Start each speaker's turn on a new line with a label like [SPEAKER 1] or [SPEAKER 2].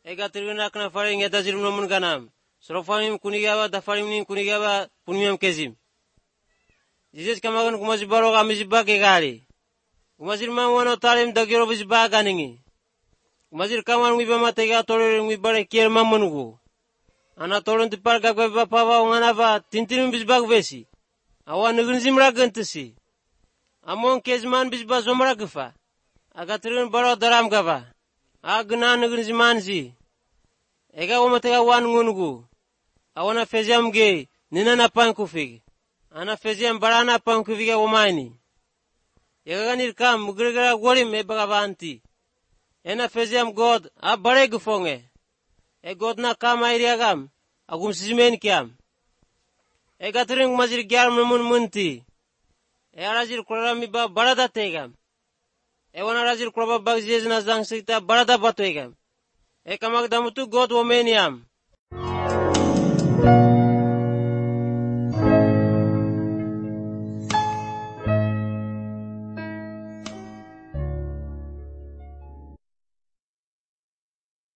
[SPEAKER 1] ega tirgina kana faring eta jirumno mun ganam srofamim kunigaba da farimnin kunigaba punmem kezim Jesus kamagan kumazibaro kamizibba ke gali kumazir mangwano talim dagiro bizba ganingi kumazir kaman ngibama tega tolere ngibare kier mamunugo ana tolon tipar gagba pawa nganava tintin bizba besi awan nugun zimra gantsi amon kezman bizba zomra gfa agatrun baro daram gaba agna nugun zimanzi ega womatega wan ngunugo awana feziam ge ninana pankufig ana feziam barana pankufiga womaini yagaganir kam mugrigara golim e bagabanti ena feziam god a bare gufonge e god na kam airiagam agum simen kiam e gatring mazir gyar mun munti e arazir kurami ba barada tegam e wana arazir kuraba bagzez na zang sikta barada batoegam e kamak damutu god womeniam